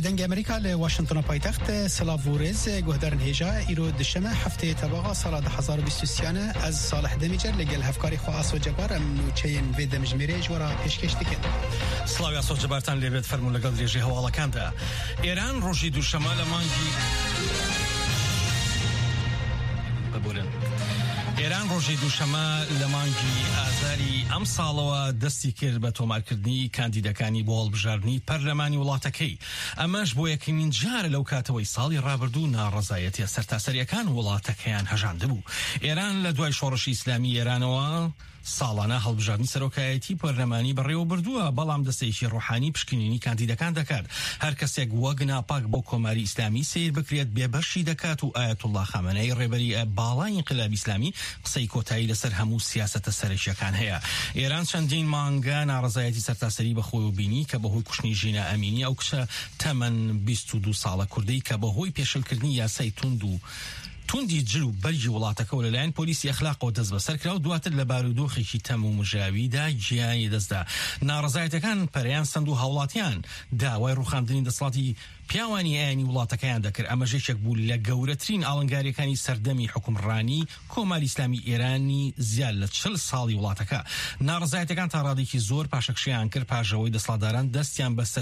دنگ امریکا لواشنطن پایتخت سلاوورز گهدارن هیجا ایرو دشمه هفته تباغا سال 2023 از صالح دمیجر لگل هفکاری خواهاس و جبار امنو چین وید مجمره جورا پیشکش دکن سلاوی اساس جبارتان لیبید فرمون لگل ریجی هوالا کنده ایران روژی دوشمه لمانگی ببورن ایران روژی دوشەمە لە مانگی ئازاری ئەم ساڵەوە دەستی کرد بە تۆمارکردنی کاندیدەکانی بۆ هەڵبژاردننی پەرلەمانی وڵاتەکەی ئەمەش بۆ یەکەمین جارە لەو کاتەوەی ساڵی ڕابردوو ناڕەزایەتیە سەرتاسەریەکان وڵاتەکەیان هەژاندبوو. ئێران لە دوای شۆڕشی ئیسلامی ئێرانەوە ساڵانە هەڵبژاردننی سەرۆکایەتی پەرلەمانی بەڕێوە بردووە، بەڵام دەستێکی ڕوحانی پشکنینی کاندیدەکان دەکات. هەر کەسێک وەک ناپاک بۆ کۆماری ئیسلامی سیر بکرێت بێبەشی دەکات و ئایەتوڵڵا خامنەی ڕێبەری باڵای ئینقلاب ئیسلامی قسەی کۆتایی لەسەر هەموو سیاسەتە سەرەکیەکان هەیە. ئێران چەندین مانگە ناڕەزایەتی سەرتاسەری بەخۆی بینی کە بەهۆی کوشتنی ژینە ئەمینی ئەو کچە تەمەن 22 ساڵە کوردی کە بەهۆی پێشەلکردنی یاسای توندی جل و بەرگی وڵاتەکە و لەلایەن پۆلیسی ئەخلاق و دەست بەسەر کرا و دواتر لە بارودۆخێکی تەم و مژاویدا گیانی دەستدا. ناڕەزایەتەکان پەرەیان سند و هاوڵاتیان داوای ڕوخاندنی دەسەڵاتی پیاوانی ئایانی وڵاتەکەیان دەکرد. ئەمە ژێشێک بوو لە گەورەترین ئاڵنگاریەکانی سەردەمی حکومڕانی کۆماری ئیسلامی ئێرانی زیاد لە 40 ساڵی وڵاتەکە. ناڕەزایەتەکان تا ڕادێکی زۆر پاشەکشیان کرد پاژەوەی دەسەڵاتداران دەستیان بە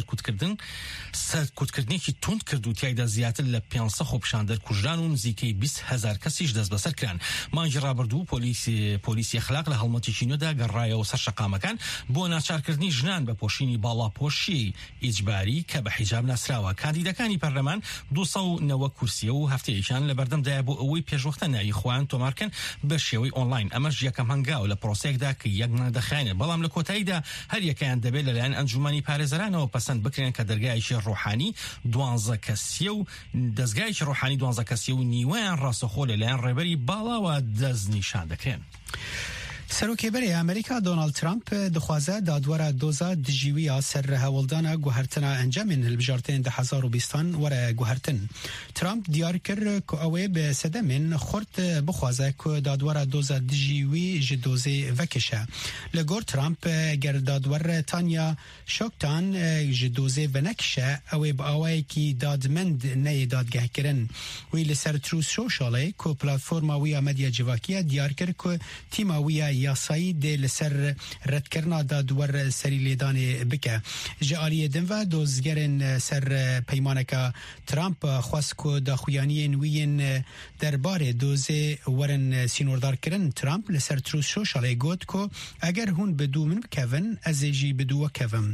سەرکوتکردنێکی تند کرد و تیایدا زیاتر لە 500 خۆپیشاندەر کوژران و نزیکەی 20,000 کەسیش دەست بەسەر کران. مانگی ڕابردوو پۆلیسی ئەخلاق لە هەڵمەتێکی نوێدا گەڕایەوە سەر شەقامەکان بۆ ناچارکردنی ژنان بە پۆشینی باڵاپۆشی ئیجباری کە بە حیجاب ناسراوە. کاندیدەکانی پەرلەمان 290 کورسیە و هەفتەیەکیان لە بەردەمدایە بۆ ئەوەی پێشوەختە ناوی خۆیان تۆمارکەن بە شێوەی ئۆنلاین. ئەمەش یەکەم هەنگاو لە پرۆسەیەکدا کە یەک نەدەخایێنێت، بەڵام لە کۆتاییدا هەر یەکەیان دەبێت لەلایەن ئەنجومەنی پارێزەرانەوە پەسەند بکرێن کە دەرگایەکی ڕوحانی 12 کەسیە و دەستگایەکی ڕوحانی 12 کەسیە و نیوەیان ڕاستەخۆ لەلایەن ڕێبەری باڵاوە دەست نیشان دەکرێن. سەرۆکێبەری ئەمریکا دۆناڵد ترامپ دەخوازە دادوەرە دۆزە دژیویە سەر هەوڵدانە گوهرتنە ئەنجامین هەڵبژاردنین 2020 وەرە گوهرتن. ترامپ دیار کرد کە ئەوێ بە سەدەمین خورد بخوازە کە دادوەرە دۆزە دژیوی ji dozê vekişe. Li gor Trump ger dadwer Tanya Şoktan ji dozê venekişe ew ê bi awayekî dadmend neyê dadgehkirin. Wî li ser Truth Socialê ku platforma wî ya medya civakiye diyar kir ku tîma wî ya yasayî dê li ser redkirina dadwer serî lêdanê bike. Ji aliyê din ve dozgerên ser peymaneka Trump xwest ku daxuyaniyên wî yên derbarê dozê werin sînordar kirin. Trump li ser Truth Socialê got ku eger hûn bi dû min bikevin ez ê jî bi dû we kevim.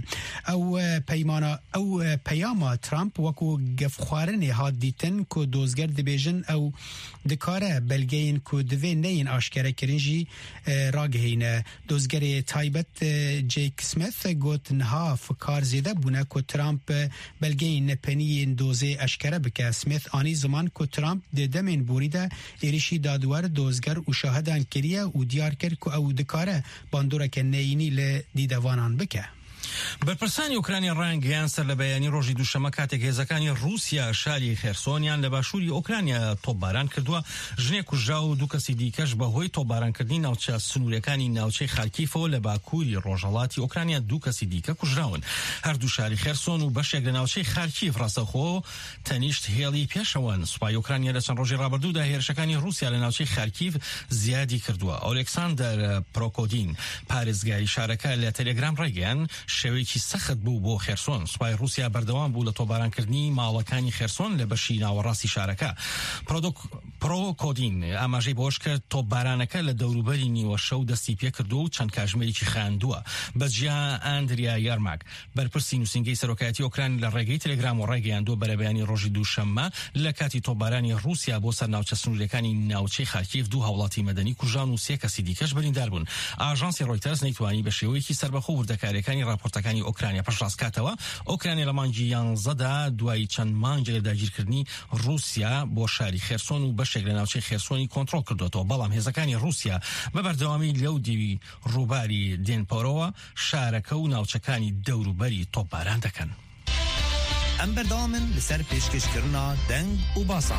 Ew peyama Trump wekû gefxwarinê hat dîtin ku dozger dibêjin ew dikare belgeyên ku divê neyên aşkere kirin jî ragihîne. Dozgerê taybet Jake Smith got niha fikar zêde bûne ku Trump belgeyên nepeniyên dozê eşkere bike. Smith anî ziman ku Trump di demên borî de êrişî dadwer dozger û şahedan kiriye û diyar kir ku ew dikare bandoreke neyînî li dîdevanan bike. بەرپرسانی ئۆکرانیا ڕایانگەیان سەر لە بەیانی ڕۆژی دووشەمە کاتێک هێزەکانی رووسیا شاری خێرسۆنیان لە باشووری ئۆکرانیا تۆپباران کردووە. ژنێک کوژرا و دوو کەسی دیکەش بەهۆی تۆپبارانکردنی ناوچە سنوورەکانی ناوچەی خارکیفەوە لە باکووری ڕۆژهەڵاتی ئۆکرانیا دوو کەسی دیکە کوژراون. هەردوو شاری خێرسۆن و بەشێک لە ناوچەی خارکیف ڕاستەخۆ تەنیشت هێڵی پێشەوەن. سوپای ئۆکرانیا لە چەند ڕۆژی ڕابردوودا هێرشەکانی رووسیا لە ناوچەی خارکیف زیادی کردووە. ئۆلێکساندەر پرۆکۆدین پارێزگاری شارەکە لە تەلێگرام ڕێگەیان شێوەیەکی سەخت بوو بۆ خێرسۆن. سوپای رووسیا بەردەوام بوو لە تۆپبارانکردنی ماڵەکانی خێرسۆن لە بەشی ناوەڕاستی شارەکە. پرۆکۆدین ئاماژەی بۆش کرد تۆپبارانەکە لە دەوروبەری نیوە شەو دەستی پێ کردو و چەند کاژمێرێکی خاندووە. بەجیا ئاندریا یارماک بەرپرسی نووسینگەی سەرۆکایەتی ئۆکران لە ڕێگەی تەلێگرام و ڕێگەیاندووە بەرەبەیانی ڕۆژی دووشەممە لە کاتی تۆپبارانی رووسیا بۆ سەر ناوچە سنوورەکانی ناوچەی خارکیف دوو هاوڵاتی مەدەنی کوژان و 3 کەسی دیکەش بریندار بوون. ئاژانسی ڕۆیتەرز نەیتوانی بە شێوەیەکی سەربەخۆ وردەکاریەکانی راپۆرتەکانی ئۆکرانیا پەشڕاستکاتەوە. ئۆکرانیا لە مانگی 11دا دوای چەند مانگە لە داگیرکردنی رووسیا بۆ شاری خێرسۆن و بەشێک لە ناوچەی خێرسۆنی کۆنتڕۆل کردوێتەوە، بەڵام هێزەکانی رووسیا بە بەردەوامی لەو دیوی ڕووباری دێنپۆرەوە شارەکە و ناوچەکانی دەوروبەری تۆپباران دەکەن. ئەم بەردەوامن لەسەر پێشکەشکردنا دەنگ و باسان.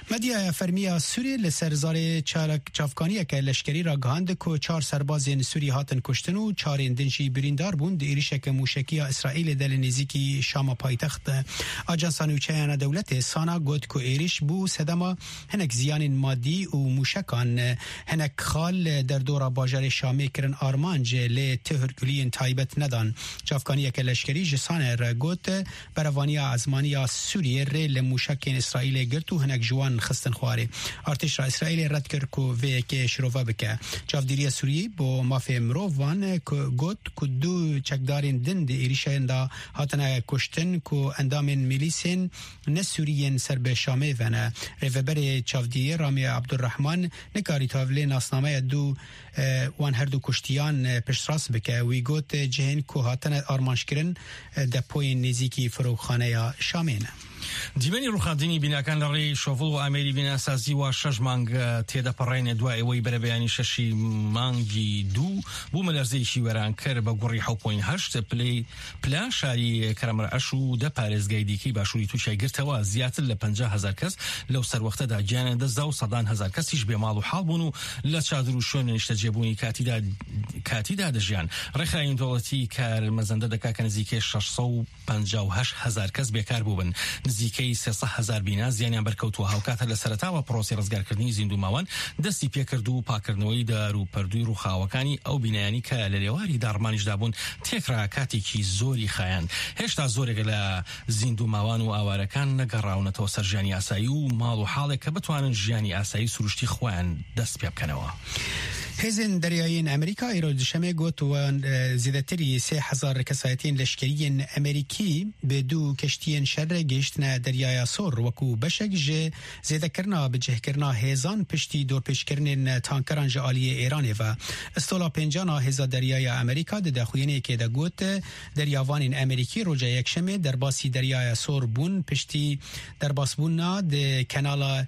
مدیا فرمیا سوریه لسرزار چافکانی که لشکری را گاند کو 4 سربازین سوری هاتن کشتن و 4 دنجی بریندار بوند ایریشک موشکی اسرائیل دل نزیکی شام پایتخت. آژانس نوچه‌یان دولت سانا گفت کو ایریش بو صدما هنک زیان مادی و موشکان هنک خال در دور باجر شامی کرن آرمانج ل تهرگلین تایبت ندان. چافکانی که لشکری جسانه را گفت بروانی ازمانی سوریه ر موشکین اسرائیل گرتو هنک جوان خستن خواره. ارتش را اسرائیل رد کرد کو وی که شروع بکه. چافدیری سوریه با مافی مروان گفت کو 2 چکدارین دند ایریشن دا هاتن کشتن کو اندام میلیسین نسوریین سر به شامه ونه. رهبر چافدیری رامی عبدالرحمن نکاری تاولی ناسنامه 2 وان هر 2 کشتیان پشتراس بکه وی گفت جهن کو هاتن آرمانش کرن دپوی نزیکی فروخانه شامین. دیمنی روخاندنی بیناکان لری شوفل و آمری بیناسازی و 6 مانگ تیدا پرین دوای وی بر بیانی 6 مانگی 2 بو ملرزیشی وران کر با گوری 7.8 پلا شاری کرامر اشو د پارێزگای دیکی باشووری تووشای گرتەوە زیاتر لە 50,000 کەس لەو سەروەختەدا گیانە دەستدا و 100,000 کەسیش بێماڵ و حاڵ بوون و لە چادر و شوێنە نیشتەجێبوونی کاتیدا دەژیان. ڕێکخراین دەوڵەتی کارمەزەندە دەکا کە نزیکەی 658,000 کەس بێکار بووبن. نزیکەی 300,000 بینا زیانیان بەرکەوتووە. هاوکاتە لە سەرەتاوە پرۆسی ڕزگارکردنی زیندووماوان دەستی پێکرد و پاکردنەوەی دار و پەردووی ڕووخاوەکانی ئەو بینایانی کە لە لێواری داڕمانیشدا بوون تێکرا کاتێکی زۆری خایاند. هێشتا زۆرێک لە زیندووماوان و ئاوارەکان نەگەڕاونەتەوە سەر ژیانی ئاسایی و ماڵ و حاڵێک کە بتوانن ژیانی ئاسایی سروشتی خۆیان دەست پێ بکەنەوە. هزن دریایین امریکا ایرو دشمه گوت و زیادتری 3,000 کسایتین لشکریین امریکی به 2 کشتین شر گشتن دریای سور وکو بشک جه زیاده کرنا بجه کرنا هزان پشتی دور پیش کرنین تانکران جالی ایرانی و استولا 50 هزا دریای امریکا ده خوینه که ده گوت دریاوان امریکی روجا یکشمه در باسی دریای سور بون پشتی در باس بونا ده کانال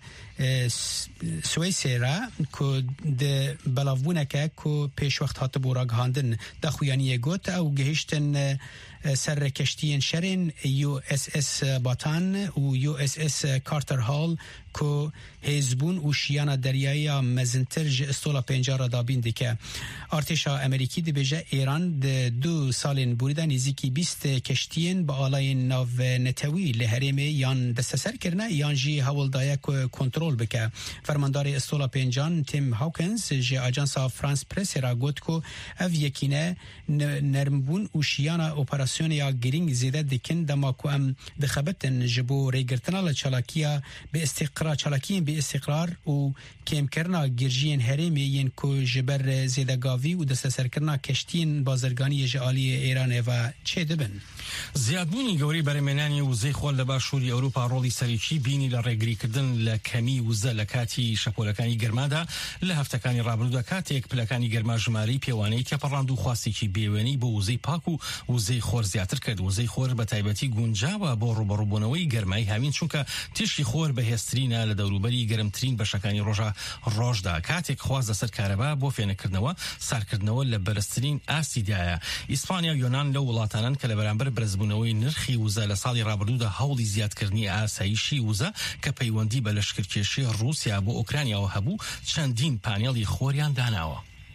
سویسرا کو ده بلاوونکه کو پیش وقت هات بوراگ هاندن دخویانی گوت او گهشتن سر کشتین شرین USS باتان و USS کارتر هال کو هزبون و شیان دریایی مزنتر ج استولا 50 را دابین دیکه. ارتشا امریکی دی بجه ایران ده 2 سالین بوریده نزیکی 20 کشتین با آلاین ناو نتوی لحرمه یان دستسر کرنه یان جی هولدایه کنترول بکه. فرماندار استولا 50 تیم هاوکنز جی آجانسا فرانس پرس را گوت کو او یکینه نرمبون و شیان اپراسیون یا گرینگ زیده دیکن دما کو ام دخبتن جبو ریگرتنا لچالاکیا به استقرار و کم کرنا گرجین هرمی ین کو جبر زیدگاوی و دست سرکرنا کشتین بازرگانی جالی ایران و چه دبن زیادبوونی گەوری بەرەمێنانی وزەی خۆل لە باشووری ئەوروپا ڕۆڵی سەرەکی بینی لە ڕێگریکردن لە کەمی وزە لە کاتی شەپۆلەکانی گەرمادا لە هەفتەکانی ڕابردوودا کاتێک پلەکانی گەرما ژمارەی پێوانەی تێپەڕاند و خواستێکی بێوێنەی بۆ وزەی پاک و وزەی خۆر زیاتر کرد. وزەی خۆر بە تایبەتی گونجاوە بۆ ڕوبەڕووبوونەوەی گەرمای هاوین چونکە تشی خۆر بەهێزترینە لە دەوروبەری گەرمترین بەشەکانی ڕۆژدا. کاتێک خواز لەسەر کارەبا بۆ فێنەکردنەوە سارکردنەوە لە بەرزترین ئاسیدایە. ئیسپانیا و یۆنان لەو وڵاتانن کە لە بەرامبەر برزبوونەوەی نرخی وزە لە ساڵی ڕابردوودا هەوڵی زیادکردنی ئاسایشی وزە کە پەیوەندی بە لەشکرکێشی رووسیا بۆ ئۆکرانیاوە هەبوو چەندین پانێڵی خۆریان داناوە.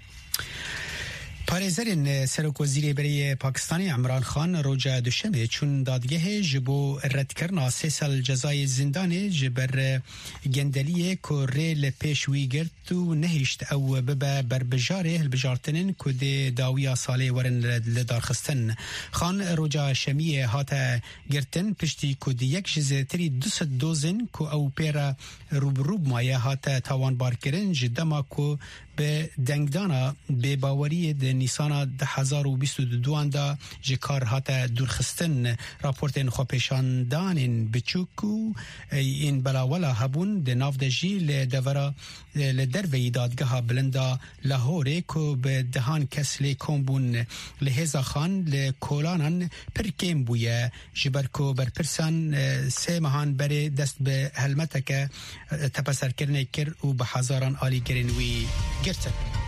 پارێزەرین سەرۆک وەزیرێ بەرەی پاکستانی عمران خان ڕۆژە دوشەمێ چون دادگەهێ ji بۆ ڕەتکردنا 3 سال جەزای زیندانê ji ber gendeliye ku rê li pêş wî girt û nehîşt ew bibe berbijarê hilbijartinên ku dê dawiya salê werin li darxistin. Xan roja şemiyê hate girtin piştî ku di yek ji zêtirî 200 dozên ku ew pêre rûbirû maye hate tawanbarkirin ji dema ku به دنگدانا به باوری د نیسانا 2022 دا ji kar hate durxistin raportên xwepêşandanên biçûk û yên belawela hebûn di nav de jî li devera li derveyî dadgeha bilinda Lahorê ku bi dihan kes lê kom bûn li hêza xan li kolanan pir kêm bûye ji ber ku berpirsan sê mehan berê dest bi helmeteke tepeserkirinê kir û bi hezaran alîgerên wî girtin.